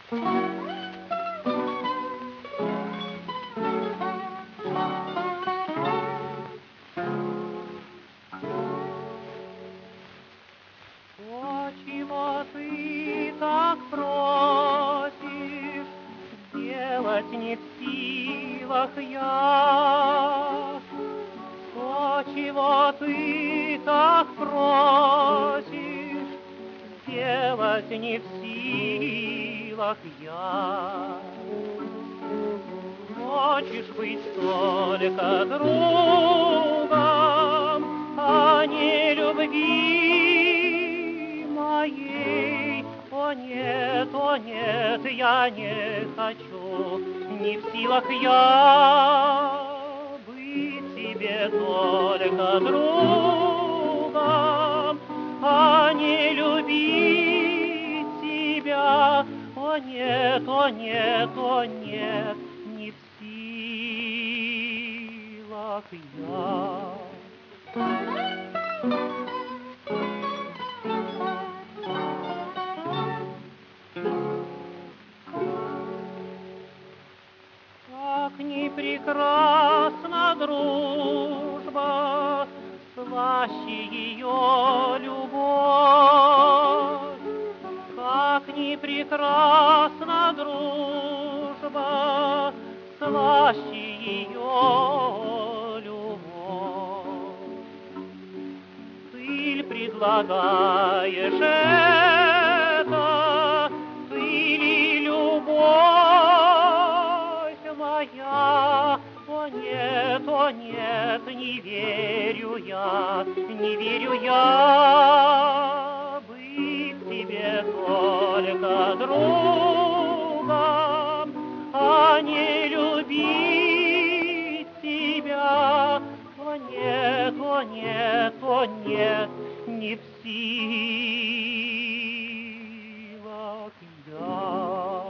О, чего ты так просишь, сделать не в силах я. О, чего ты так просишь, сделать не в силах я. Хочешь быть только другом, а не любви моей. О нет, я не хочу, не в силах я быть тебе только другом, а не любить тебя. О нет, не в силах я. Как ни прекрасна дружба, слаще ее любовь. Как ни прекрасна дружба, слаще ее любовь. Ты предлагаешь это, ты ли любовь моя? О нет, не верю я, быть тебе только другом, а не любить тебя. О нет, не в силах я.